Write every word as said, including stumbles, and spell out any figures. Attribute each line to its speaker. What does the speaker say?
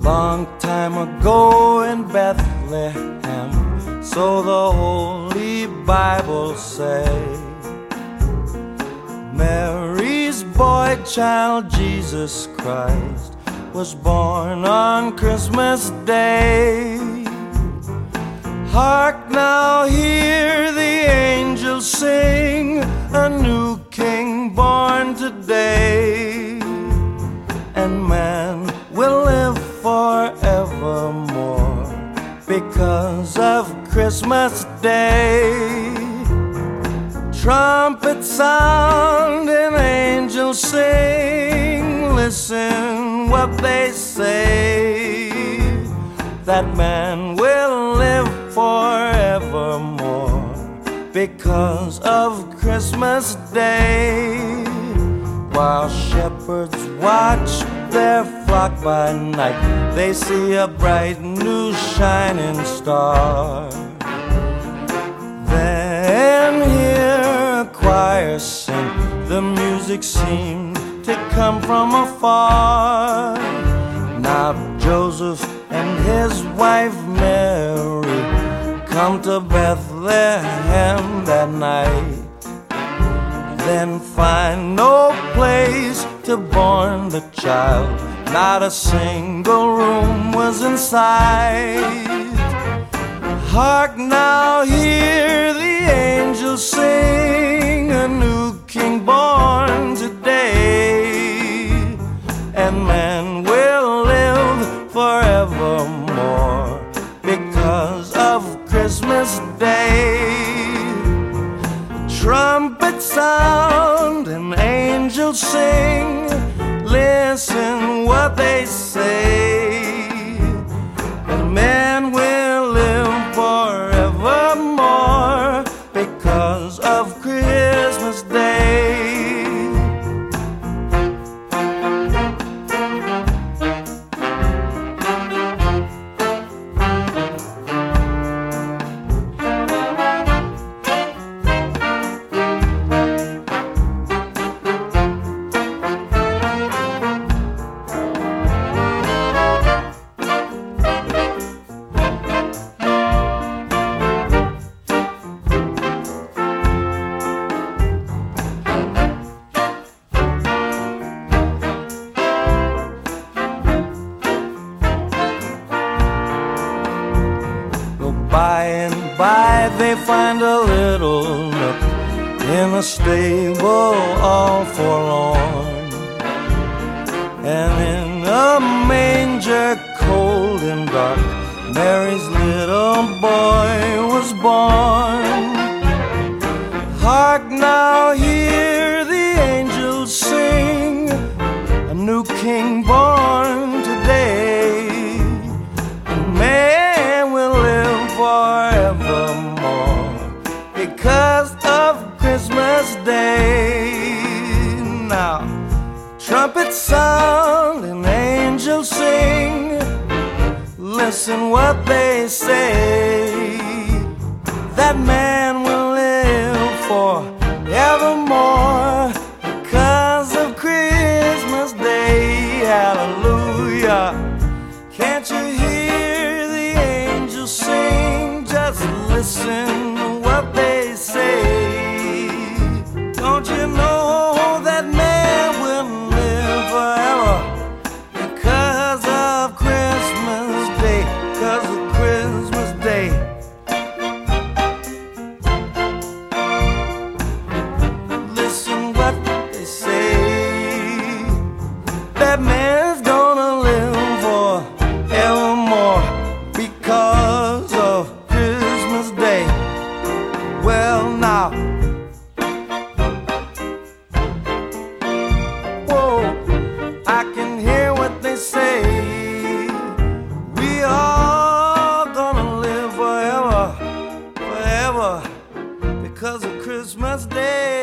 Speaker 1: Long time ago in Bethlehem, so the Holy Bible say, Mary's boy child Jesus Christ was born on Christmas Day. Hark now, hear the angels sing, a new king born today, and man will live forevermore because of Christmas Day. Trumpets sound and angels sing, listen what they say, that man will live forevermore because of Christmas Day. While shepherds watch their flock by night, they see a bright new shining star. Then hear a choir sing, the music seemed to come from afar. Now Joseph and his wife Mary come to Bethlehem that night, then find no place to born the child. Not a single room was in sight. Hark now, hear the angels sing, a new king born today, and man will live forevermore because of Christmas Day. Trumpets sound and angels sing, listen what they say, and man will live forevermore because of Christmas Day. By and by they find a little nook in a stable all forlorn, and in a manger cold and dark Mary's little boy was born. Hark now, hear the angels sing, a new king born today, and man will live forevermore because of Christmas Day. Now trumpets sound and angels sing, listen what they say, that man will live forevermore because of Christmas Day. Hallelujah. Can't you hear the angels sing? Just listen to what they say. Don't you know that man will live forever because of Christmas Day, because of Christmas Day. Listen what they say, that man's gonna live forevermore because of Christmas Day. Well now, whoa, I can hear what they say, we all gonna live forever, forever because of Christmas Day.